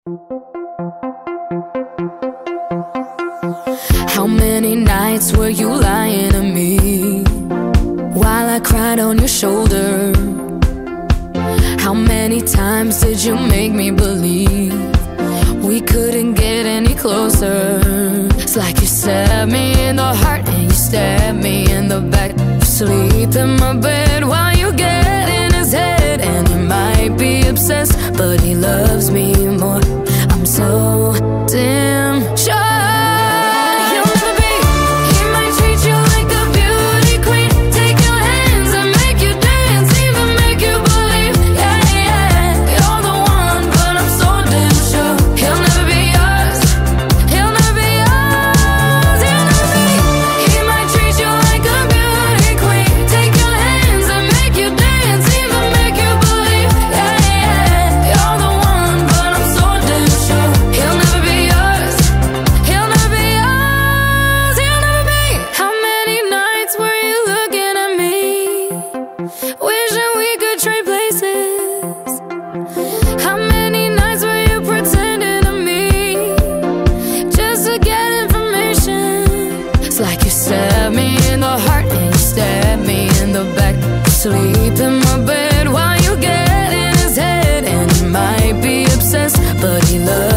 How many nights were you lying to me while I cried on your shoulder? How many times did you make me believe we couldn't get any closer? It's like you stabbed me in the heart and you stabbed me in the back. Sleep in my bed while you get in his head, and he might be obsessed, but he loves me more. I'm so damn sure. Wishing we could trade places. How many nights were you pretending to me just to get information? It's like you stabbed me in the heart and you stabbed me in the back. Sleep in my bed while you get in his head, and he might be obsessed, but he loves